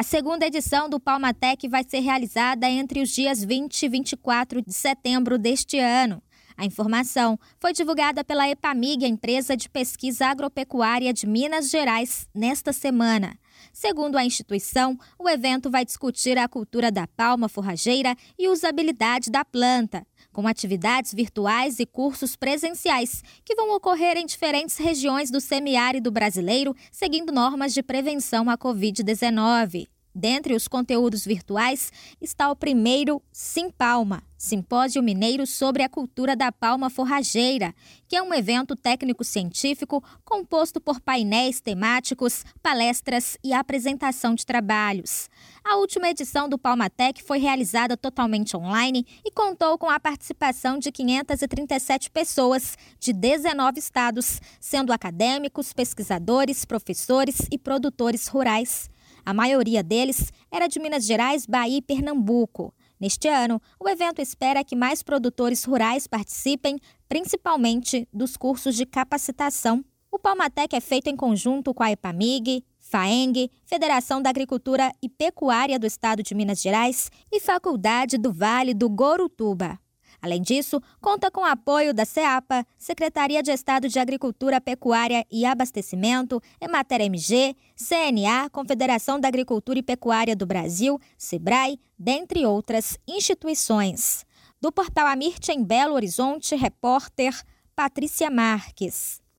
segunda edição do Palmatec vai ser realizada entre os dias 20 e 24 de setembro deste ano. A informação foi divulgada pela EPAMIG, a empresa de pesquisa agropecuária de Minas Gerais, nesta semana. Segundo a instituição, o evento vai discutir a cultura da palma forrageira e usabilidade da planta, com atividades virtuais e cursos presenciais, que vão ocorrer em diferentes regiões do semiárido brasileiro, seguindo normas de prevenção à Covid-19. Dentre os conteúdos virtuais está o primeiro Simpalma, Simpósio Mineiro sobre a Cultura da Palma Forrageira, que é um evento técnico-científico composto por painéis temáticos, palestras e apresentação de trabalhos. A última edição do Palmatec foi realizada totalmente online e contou com a participação de 537 pessoas de 19 estados, sendo acadêmicos, pesquisadores, professores e produtores rurais. A maioria deles era de Minas Gerais, Bahia e Pernambuco. Neste ano, o evento espera que mais produtores rurais participem, principalmente dos cursos de capacitação. O Palmatec é feito em conjunto com a EPAMIG, FAENG, Federação da Agricultura e Pecuária do Estado de Minas Gerais e Faculdade do Vale do Gorutuba. Além disso, conta com o apoio da CEAPA, Secretaria de Estado de Agricultura, Pecuária e Abastecimento, Emater MG, CNA, Confederação da Agricultura e Pecuária do Brasil, SEBRAE, dentre outras instituições. Do Portal Amirte, em Belo Horizonte, repórter Patrícia Marques.